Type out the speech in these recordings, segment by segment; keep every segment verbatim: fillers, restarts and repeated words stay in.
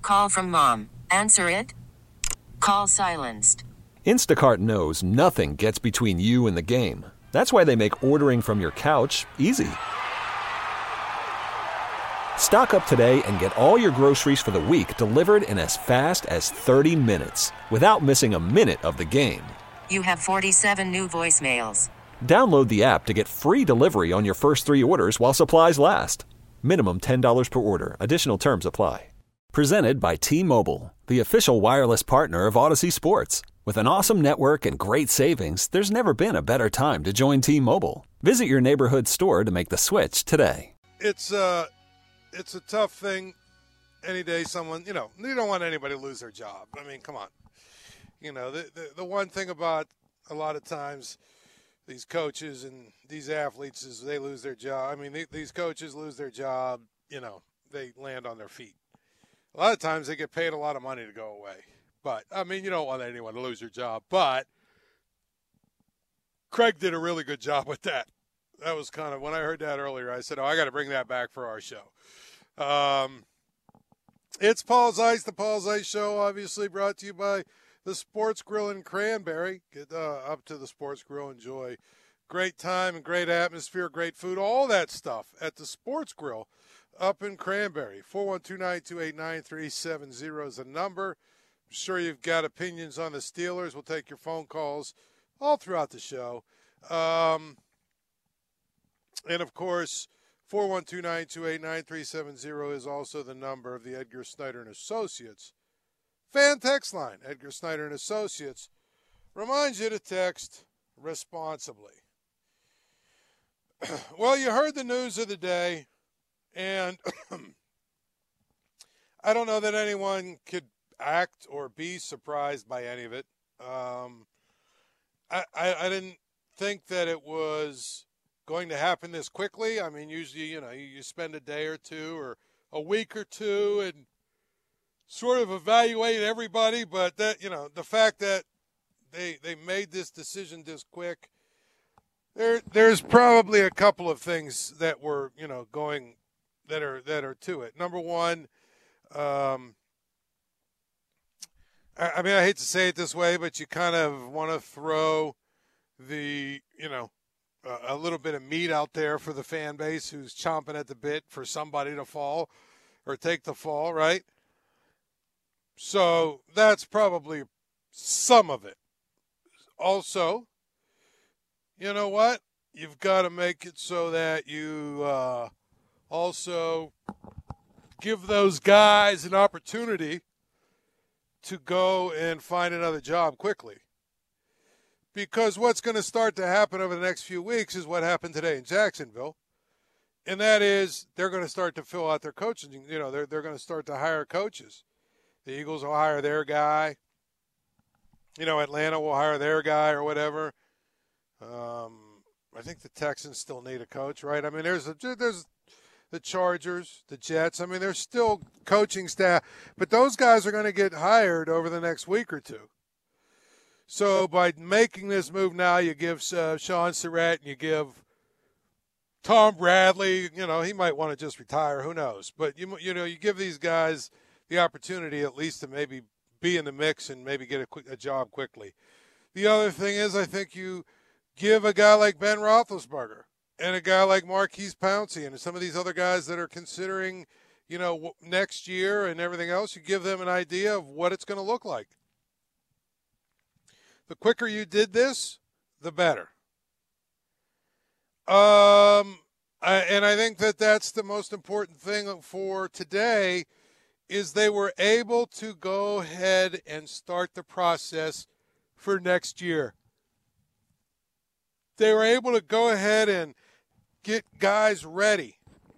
Call from mom. Answer it. Call silenced. Instacart knows nothing gets between you and the game. That's why they make ordering from your couch easy. Stock up today and get all your groceries for the week delivered in as fast as thirty minutes without missing a minute of the game. You have forty-seven new voicemails. Download the app to get free delivery on your first three orders while supplies last. Minimum ten dollars per order. Additional terms apply. Presented by T-Mobile, the official wireless partner of Odyssey Sports. With an awesome network and great savings, there's never been a better time to join T-Mobile. Visit your neighborhood store to make the switch today. It's uh, it's a tough thing. Any day, someone, you know, you don't want anybody to lose their job. I mean, come on. You know, the the, the one thing about a lot of times these coaches and these athletes is they lose their job. I mean, they, these coaches lose their job. You know, they land on their feet. A lot of times they get paid a lot of money to go away. But, I mean, you don't want anyone to lose their job. But Craig did a really good job with that. That was kind of, when I heard that earlier, I said, oh, I got to bring that back for our show. Um, it's Paul's Ice, the Paul's Ice Show, obviously brought to you by the Sports Grill in Cranberry. Get uh, up to the Sports Grill. Enjoy great time and great atmosphere, great food, all that stuff at the Sports Grill up in Cranberry. four one two, nine two eight, nine three seven zero is the number. I'm sure you've got opinions on the Steelers. We'll take your phone calls all throughout the show. Um, and, of course, four one two, nine two eight, nine three seven zero is also the number of the Edgar Snyder and Associates fan text line. Edgar Snyder and Associates reminds you to text responsibly. Well, you heard the news of the day. And I don't know that anyone could act or be surprised by any of it. Um, I, I, I didn't think that it was going to happen this quickly. I mean, usually, you know, you, you spend a day or two or a week or two and sort of evaluate everybody. But that, you know, the fact that they they made this decision this quick, there there's probably a couple of things that were, you know, going that are that are to it. Number one, um, I, I mean, I hate to say it this way, but you kind of want to throw the, you know, a, a little bit of meat out there for the fan base who's chomping at the bit for somebody to fall or take the fall, right? So that's probably some of it. Also, you know what? You've got to make it so that you uh, – also give those guys an opportunity to go and find another job quickly. Because what's going to start to happen over the next few weeks is what happened today in Jacksonville. And that is they're going to start to fill out their coaching. You know, they're, they're going to start to hire coaches. The Eagles will hire their guy. You know, Atlanta will hire their guy or whatever. Um, I think the Texans still need a coach, right? I mean, there's a, there's the Chargers, the Jets. I mean, there's still coaching staff, but those guys are going to get hired over the next week or two. So by making this move now, you give uh, Sean Surratt and you give Tom Bradley, you know, he might want to just retire. Who knows? But, you you know, you give these guys the opportunity at least to maybe be in the mix and maybe get a, quick, a job quickly. The other thing is I think you give a guy like Ben Roethlisberger and a guy like Marquise Pouncey and some of these other guys that are considering, you know, next year and everything else, you give them an idea of what it's going to look like. The quicker you did this, the better. Um, I, and I think that that's the most important thing for today is they were able to go ahead and start the process for next year. They were able to go ahead and get guys ready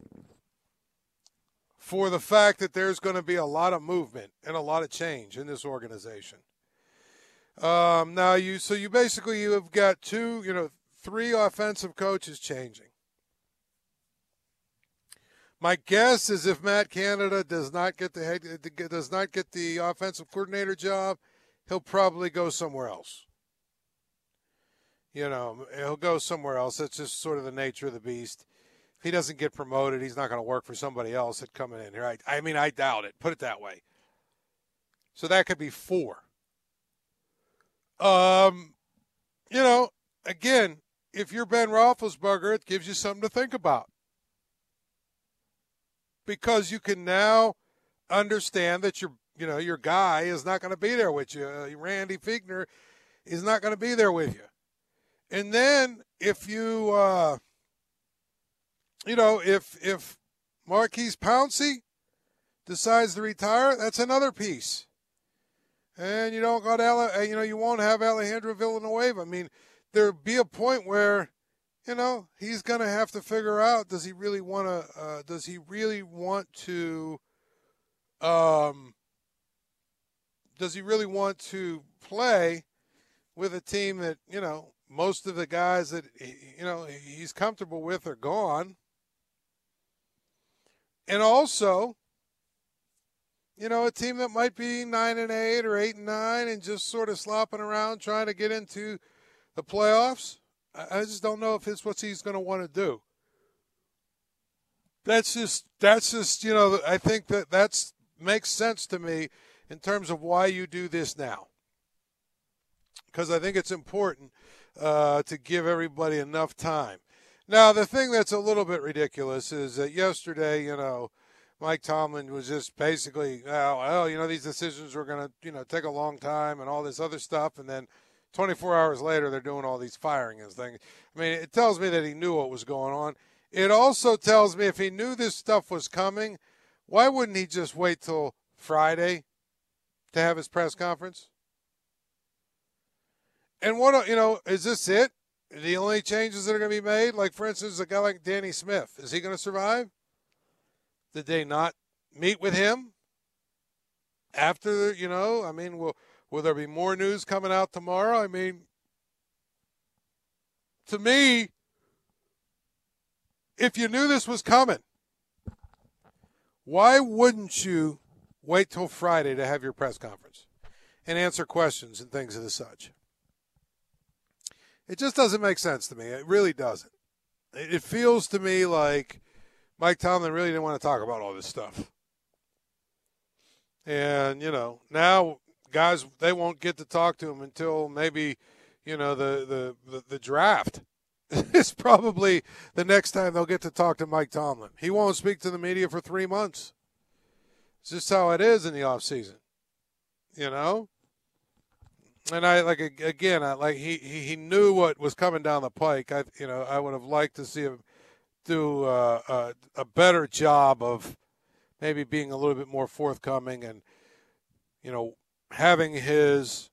for the fact that there's going to be a lot of movement and a lot of change in this organization. Um, now you, so you basically, you have got two, you know, three offensive coaches changing. My guess is if Matt Canada does not get the head, does not get the offensive coordinator job, he'll probably go somewhere else. You know, he'll go somewhere else. That's just sort of the nature of the beast. If he doesn't get promoted, he's not going to work for somebody else that's coming in here. I, I mean, I doubt it. Put it that way. So that could be four. Um, you know, again, if you're Ben Roethlisberger, it gives you something to think about. Because you can now understand that your, you know, your guy is not going to be there with you. Uh, Randy Fichtner is not going to be there with you. And then if you, uh, you know, if if Marquise Pouncey decides to retire, that's another piece. And you don't got, Ale- you know, you won't have Alejandro Villanueva. I mean, there'll be a point where, you know, he's going to have to figure out, does he really want to, uh, does he really want to, um, does he really want to play with a team that, you know, most of the guys that, you know, he's comfortable with are gone. And also, you know, a team that might be nine and eight or eight and nine and just sort of slopping around trying to get into the playoffs. I just don't know if it's what he's going to want to do. That's just, that's just, you know, I think that that's makes sense to me in terms of why you do this now. Because I think it's important uh, to give everybody enough time. Now, the thing that's a little bit ridiculous is that yesterday, you know, Mike Tomlin was just basically, oh, well, you know, these decisions were going to, you know, take a long time and all this other stuff. And then twenty-four hours later, they're doing all these firing and things. I mean, it tells me that he knew what was going on. It also tells me if he knew this stuff was coming, why wouldn't he just wait till Friday to have his press conference? And what, you know, is this it? The only changes that are going to be made? Like, for instance, a guy like Danny Smith, is he going to survive? Did they not meet with him after, you know, I mean, will, will there be more news coming out tomorrow? I mean, to me, if you knew this was coming, why wouldn't you wait till Friday to have your press conference and answer questions and things of the such? It just doesn't make sense to me. It really doesn't. It feels to me like Mike Tomlin really didn't want to talk about all this stuff. And, you know, now guys, they won't get to talk to him until maybe, you know, the, the, the, the draft is probably the next time they'll get to talk to Mike Tomlin. He won't speak to the media for three months. It's just how it is in the offseason, you know? And I like again, I like he, he, he knew what was coming down the pike. I you know I would have liked to see him do uh, a, a better job of maybe being a little bit more forthcoming and you know having his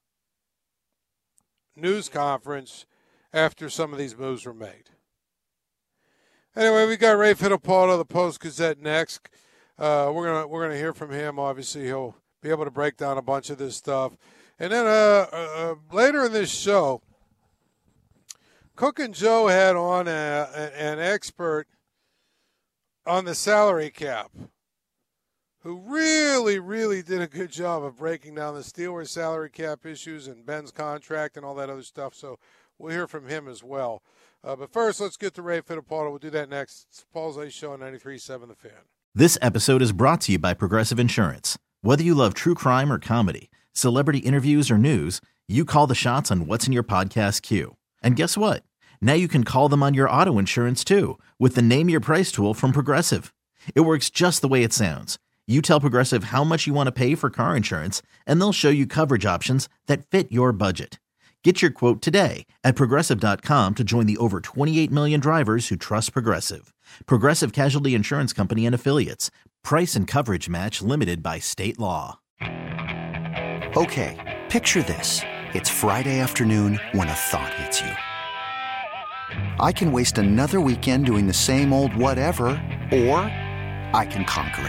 news conference after some of these moves were made. Anyway, we got Ray Fittipaldi of the Post-Gazette next. Uh, we're gonna we're gonna hear from him. Obviously, he'll be able to break down a bunch of this stuff. And then uh, uh, later in this show, Cook and Joe had on a, a, an expert on the salary cap who really, really did a good job of breaking down the Steelers salary cap issues and Ben's contract and all that other stuff. So we'll hear from him as well. Uh, but first, let's get to Ray Fittipaldi. We'll do that next. It's Paul's Ice Show on ninety-three point seven The Fan. This episode is brought to you by Progressive Insurance. Whether you love true crime or comedy, celebrity interviews or news, you call the shots on what's in your podcast queue. And guess what? Now you can call them on your auto insurance too with the Name Your Price tool from Progressive. It works just the way it sounds. You tell Progressive how much you want to pay for car insurance, and they'll show you coverage options that fit your budget. Get your quote today at Progressive dot com to join the over twenty-eight million drivers who trust Progressive. Progressive Casualty Insurance Company and Affiliates. Price and coverage match limited by state law. Okay, picture this. It's Friday afternoon when a thought hits you. I can waste another weekend doing the same old whatever, or I can conquer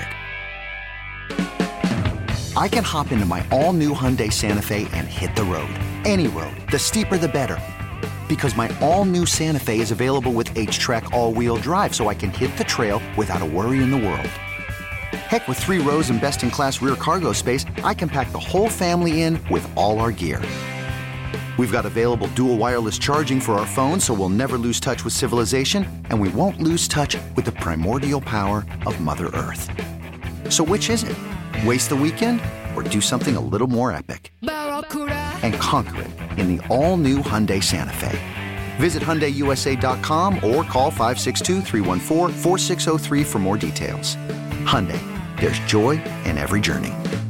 it. I can hop into my all-new Hyundai Santa Fe and hit the road. Any road. The steeper, the better. Because my all-new Santa Fe is available with H-Track all-wheel drive, so I can hit the trail without a worry in the world. Heck, with three rows and best-in-class rear cargo space, I can pack the whole family in with all our gear. We've got available dual wireless charging for our phones, so we'll never lose touch with civilization, and we won't lose touch with the primordial power of Mother Earth. So which is it? Waste the weekend or do something a little more epic and conquer it in the all-new Hyundai Santa Fe. Visit Hyundai U S A dot com or call five six two, three one four, four six zero three for more details. Hyundai, there's joy in every journey.